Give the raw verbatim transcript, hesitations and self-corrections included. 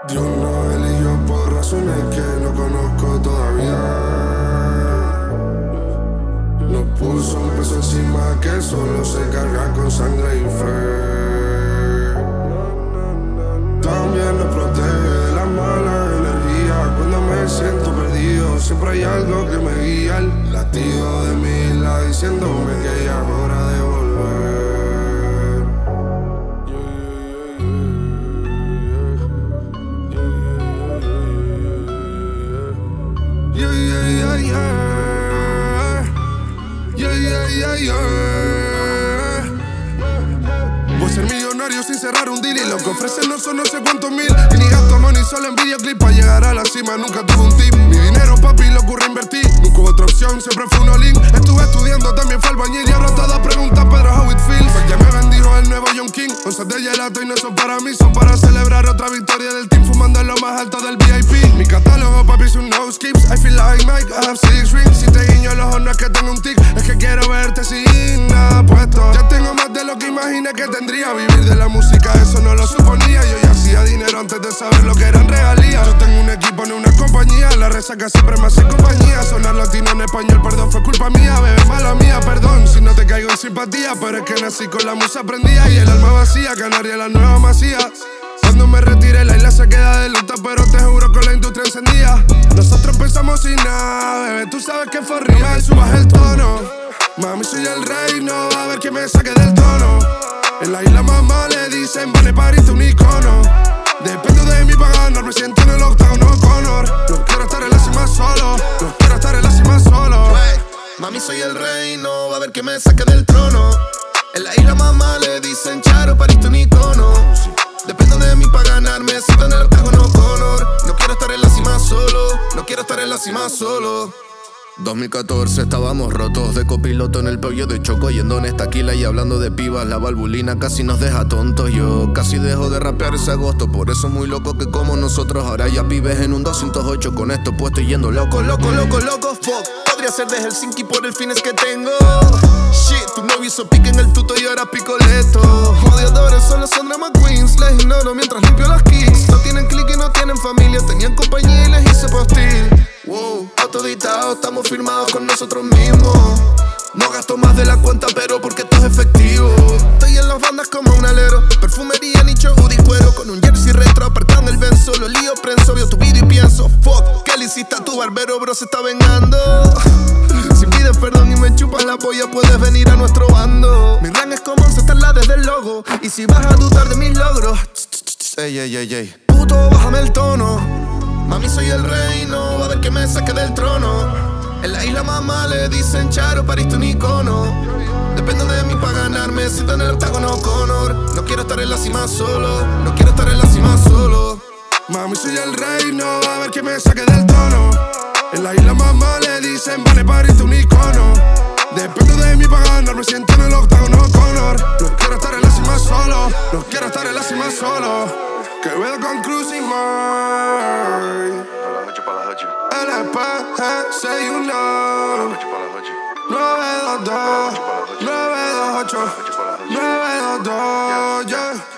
Dios nos eligió por razones que no conozco todavía. Nos puso un peso encima que solo se carga con sangre y fe. También nos protege de la mala energía. Cuando me siento perdido, siempre hay algo que me guía. El latido de mi isla diciéndome que ya es hora de volver. Yeah, yeah, yeah, yeah. Yeah, yeah, yeah, yeah. Voy a ser millonario sin cerrar un deal. Y lo que ofrecen no son no sé cuántos mil. Y ni gasto money, solo en videoclip. Pa' llegar a la cima nunca tuve un tip. Mi dinero, papi, lo ocurre invertir. Nunca hubo otra opción, siempre fue un all-in. Estuve estudiando, también fue albañil. Y ahora todas preguntan, Pedro, how it feels. Pues ya me bendijo el nuevo John King. Onzas de gelato y no son para mí, son para celebrar otra victoria del team. Fumando en lo más alto del V I P. Mi catálogo, papi, es un no skips. I feel like Mike, I have six rings. Si te guiño el ojo no es que tengo un tic, es que quiero verte sin nada puesto. Ya tengo más de lo que imaginé que tendría. Vivir de la música, eso no lo suponía. Yo ya hacía dinero antes de saber lo que eran regalías. Yo tengo un equipo, no una compañía. La resaca siempre me hace compañía. Sonar latino en español, perdón, fue culpa mía. Bebé, mala mía, perdón si no te caigo en simpatía. Pero es que nací con la musa prendida y el alma vacía. Canaria, la nueva masía. Cuando me retire la isla se queda de luto, pero te juro que la industria encendía. Nosotros pensamos sin nada, bebé, tú sabes que fue real. No me subas el tono, mami, soy el rey, no va a haber que me saque del trono. En la isla mamá le dicen, vale, pariste un icono. Dependo de mí para ganar, me siento en el octágono Conor. No quiero estar en la cima solo, no quiero estar en la cima solo. Wey, mami, soy el rey, no va a haber que me saque del trono. En la isla mamá le dicen, Charo, pariste un icono. Dependo de mí para ganar, me siento en el octágono Conor. No quiero estar en la cima solo, no quiero estar en la cima solo. dos mil catorce estábamos rotos de copiloto en el pollo de choco, yendo en estaquila y hablando de pibas. La valvulina casi nos deja tontos. Yo casi dejo de rapear ese agosto, por eso muy loco que como nosotros. Ahora ya vives en un doscientos ocho con esto puesto y yendo loco, loco, loco, loco. Fuck, podría ser de Helsinki por el fines que tengo. Shit, tu novio hizo pique en el tuto y ahora picoleto. Odiadores solo son drama queens, les ignoro mientras limpio las kicks. No tienen click y no tienen familia, tenían compañía y les hice postil. Wow, autoditados, estamos firmados con nosotros mismos. No gasto más de la cuenta, pero porque esto es efectivo. Estoy en las bandas como un alero, perfumería, nicho, hoodie, cuero. Con un jersey retro, apartando el benzo. Lo lío, prenso, veo tu video y pienso, fuck, ¿qué le hiciste a tu barbero, bro? Se está vengando. Si pides perdón y me chupas la polla, puedes venir a nuestro bando. Mi rank es como ancestarla desde el logo. Y si vas a dudar de mis logros, ey, ey, ey, ey, puto, bájame el tono. Mami, soy el rey, no va a haber que me saque del trono. En la isla mamá le dicen, Charo, pariste un icono. Dependo de mí para ganar, me siento en el octágono Conor. No quiero estar en la cima solo, no quiero estar en la cima solo. Mami, soy el rey, no va a haber que me saque del trono. En la isla mamá le dicen, vale, pariste un icono. Dependo de mí para ganar, me siento en el octágono Conor. No quiero estar en la cima solo, no quiero estar en la cima solo. Que veo con Cruz y May. L P G, say you know. nueve dos dos, nueve dos ocho, nueve dos dos, yeah.